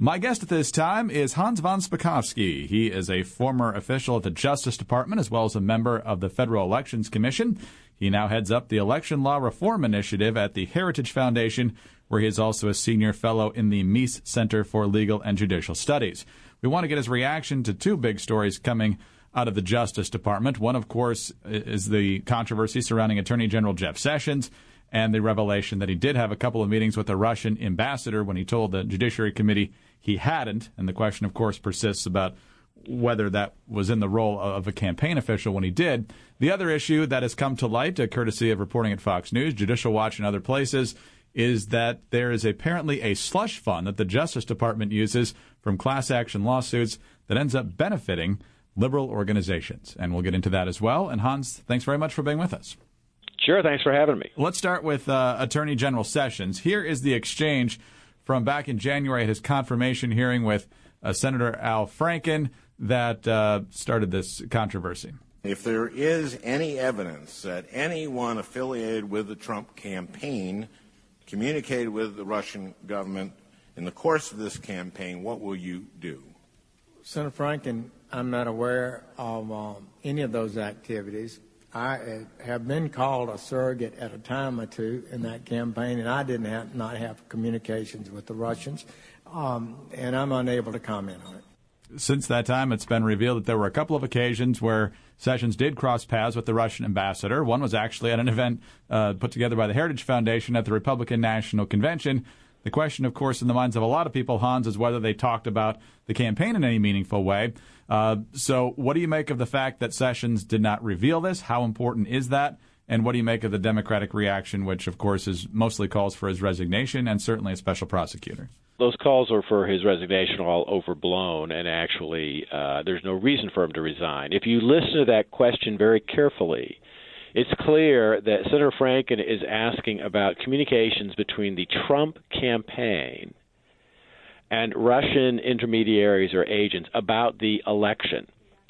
My guest at this time is Hans von Spakovsky. He is a former official at the Justice Department as well as a member of the Federal Elections Commission. He now heads up the Election Law Reform Initiative at the Heritage Foundation, where he is also a senior fellow in the Meese Center for Legal and Judicial Studies. We want to get his reaction to two big stories coming out of the Justice Department. One, of course, is the controversy surrounding Attorney General Jeff Sessions and the revelation that he did have a couple of meetings with the Russian ambassador when he told the Judiciary Committee he hadn't. And the question, of course, persists about whether that was in the role of a campaign official when he did. The other issue that has come to light, courtesy of reporting at Fox News, Judicial Watch, and other places, is that there is apparently a slush fund that the Justice Department uses from class action lawsuits that ends up benefiting liberal organizations. And we'll get into that as well. And Hans, thanks very much for being with us. Sure, thanks for having me. Let's start with Attorney General Sessions. Here is the exchange from back in January at his confirmation hearing with Senator Al Franken that started this controversy. If there is any evidence that anyone affiliated with the Trump campaign communicated with the Russian government in the course of this campaign, what will you do? Senator Franken, I'm not aware of any of those activities. I have been called a surrogate at a time or two in that campaign, and I did not have communications with the Russians, and I'm unable to comment on it. Since that time, it's been revealed that there were a couple of occasions where Sessions did cross paths with the Russian ambassador. One was actually at an event put together by the Heritage Foundation at the Republican National Convention. The question, of course, in the minds of a lot of people, Hans, is whether they talked about the campaign in any meaningful way. So what do you make of the fact that Sessions did not reveal this? How important is that? And what do you make of the Democratic reaction, which, of course, is mostly calls for his resignation and certainly a special prosecutor? Those calls are for his resignation all overblown, and actually there's no reason for him to resign. If you listen to that question very carefully, it's clear that Senator Franken is asking about communications between the Trump campaign and Russian intermediaries or agents about the election.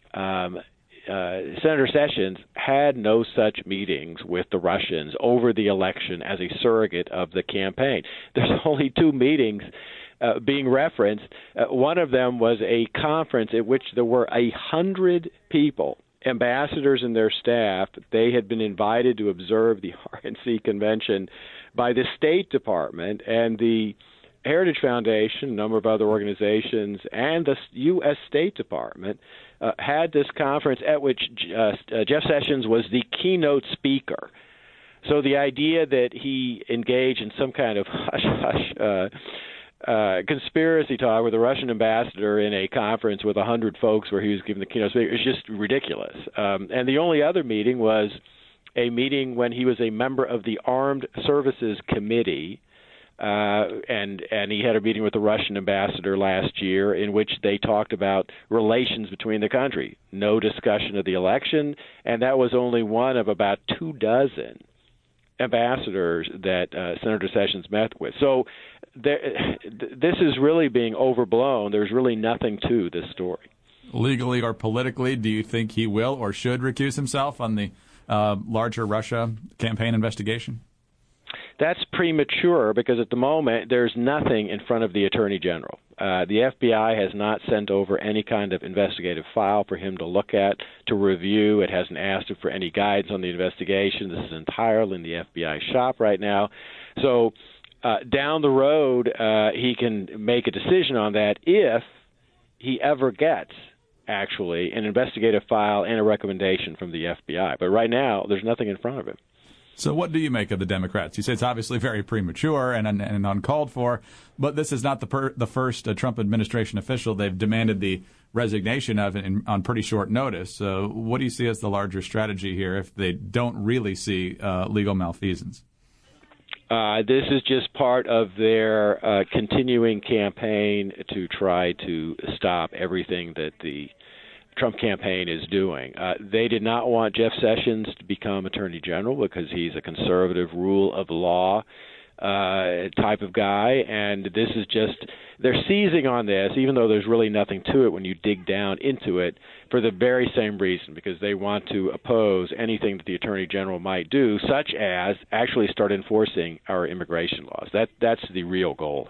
Senator Sessions had no such meetings with the Russians over the election as a surrogate of the campaign. There's only two meetings being referenced. One of them was a conference at which there were 100 people, ambassadors and their staff. They had been invited to observe the RNC convention by the State Department, and the Heritage Foundation, a number of other organizations, and the U.S. State Department had this conference at which Jeff Sessions was the keynote speaker. So the idea that he engaged in some kind of hush-hush conspiracy talk with the Russian ambassador in a conference with 100 folks where he was giving the keynote speaker is just ridiculous. And the only other meeting was a meeting when he was a member of the Armed Services Committee, and he had a meeting with the Russian ambassador last year in which they talked about relations between the country. No discussion of the election, and that was only one of about 24 ambassadors that Senator Sessions met with. So this is really being overblown. There's really nothing to this story. Legally or politically, do you think he will or should recuse himself on the larger Russia campaign investigation? That's premature because at the moment there's nothing in front of the Attorney General. The FBI has not sent over any kind of investigative file for him to look at, to review. It hasn't asked him for any guidance on the investigation. This is entirely in the FBI shop right now. So down the road, he can make a decision on that if he ever gets actually an investigative file and a recommendation from the FBI. But right now, there's nothing in front of him. So what do you make of the Democrats? You say it's obviously very premature and uncalled for, but this is not the first Trump administration official they've demanded the resignation of on pretty short notice. So what do you see as the larger strategy here if they don't really see legal malfeasance? This is just part of their continuing campaign to try to stop everything that the Trump campaign is doing. They did not want Jeff Sessions to become Attorney General because he's a conservative rule of law type of guy, and this is just, they're seizing on this, even though there's really nothing to it when you dig down into it, for the very same reason, because they want to oppose anything that the Attorney General might do, such as actually start enforcing our immigration laws. That's the real goal here.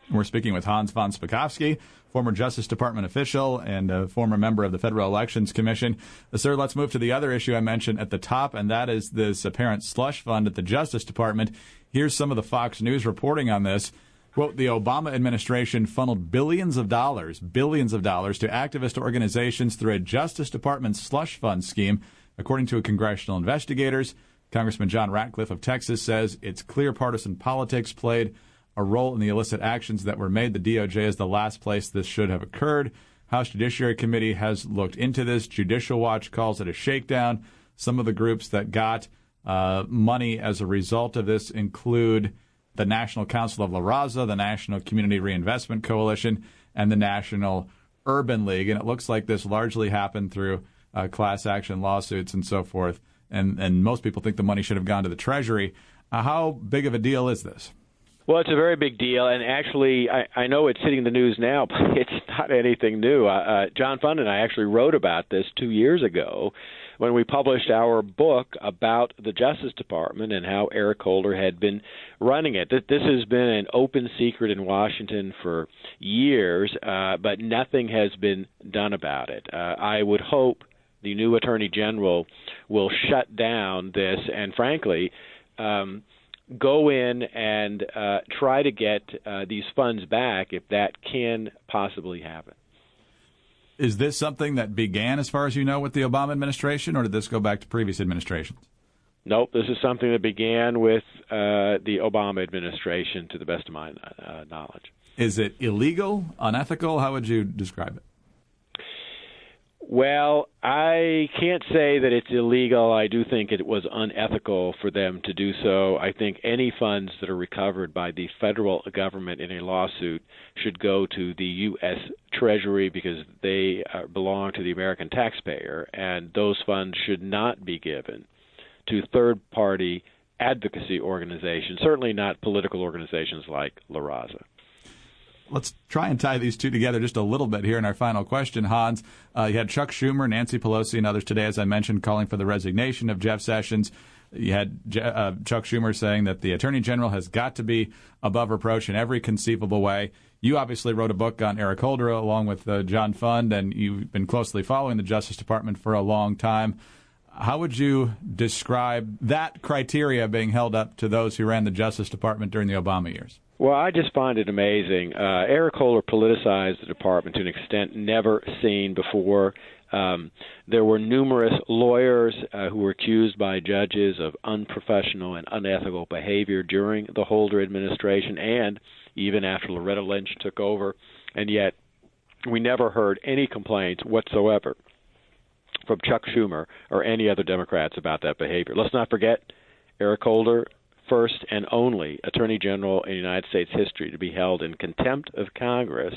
We're speaking with Hans von Spakovsky, former Justice Department official and a former member of the Federal Elections Commission. Sir, let's move to the other issue I mentioned at the top, and that is this apparent slush fund at the Justice Department. Here's some of the Fox News reporting on this. Quote, the Obama administration funneled billions of dollars to activist organizations through a Justice Department slush fund scheme, according to congressional investigators. Congressman John Ratcliffe of Texas says it's clear partisan politics played a role in the illicit actions that were made. The DOJ is the last place this should have occurred. House Judiciary Committee has looked into this. Judicial Watch calls it a shakedown. Some of the groups that got money as a result of this include the National Council of La Raza, the National Community Reinvestment Coalition, and the National Urban League. And it looks like this largely happened through class action lawsuits and so forth. And most people think the money should have gone to the Treasury. How big of a deal is this? Well, it's a very big deal, and actually, I know it's hitting the news now, but it's not anything new. John Fund and I actually wrote about this 2 years ago when we published our book about the Justice Department and how Eric Holder had been running it. This has been an open secret in Washington for years, but nothing has been done about it. I would hope the new Attorney General will shut down this and, frankly, go in and try to get these funds back if that can possibly happen. Is this something that began, as far as you know, with the Obama administration, or did this go back to previous administrations? Nope, this is something that began with the Obama administration, to the best of my knowledge. Is it illegal, unethical? How would you describe it? Well, I can't say that it's illegal. I do think it was unethical for them to do so. I think any funds that are recovered by the federal government in a lawsuit should go to the U.S. Treasury because they belong to the American taxpayer, and those funds should not be given to third-party advocacy organizations, certainly not political organizations like La Raza. Let's try and tie these two together just a little bit here in our final question, Hans. You had Chuck Schumer, Nancy Pelosi, and others today, as I mentioned, calling for the resignation of Jeff Sessions. You had Chuck Schumer saying that the Attorney General has got to be above reproach in every conceivable way. You obviously wrote a book on Eric Holder along with John Fund, and you've been closely following the Justice Department for a long time. How would you describe that criteria being held up to those who ran the Justice Department during the Obama years? Well, I just find it amazing. Eric Holder politicized the department to an extent never seen before. There were numerous lawyers who were accused by judges of unprofessional and unethical behavior during the Holder administration and even after Loretta Lynch took over, and yet we never heard any complaints whatsoever from Chuck Schumer or any other Democrats about that behavior. Let's not forget Eric Holder, first and only Attorney General in United States history to be held in contempt of Congress.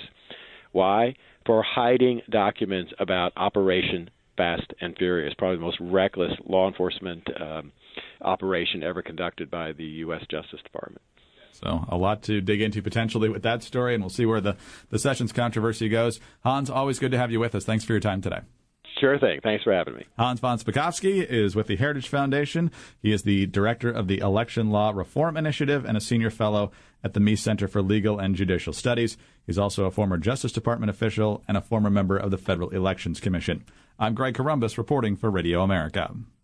Why? For hiding documents about Operation Fast and Furious, probably the most reckless law enforcement operation ever conducted by the U.S. Justice Department. So a lot to dig into potentially with that story, and we'll see where the Sessions controversy goes. Hans, always good to have you with us. Thanks for your time today. Sure thing. Thanks for having me. Hans von Spakovsky is with the Heritage Foundation. He is the director of the Election Law Reform Initiative and a senior fellow at the Meese Center for Legal and Judicial Studies. He's also a former Justice Department official and a former member of the Federal Elections Commission. I'm Greg Corombos reporting for Radio America.